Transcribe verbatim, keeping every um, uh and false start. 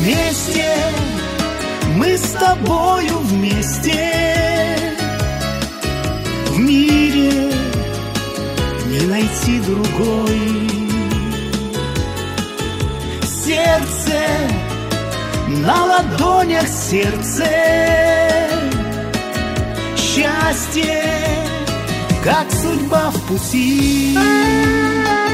вместе, мы с тобою вместе. В мире не найти другой. Сердце на ладонях, сердце. Счастье, как судьба в пути.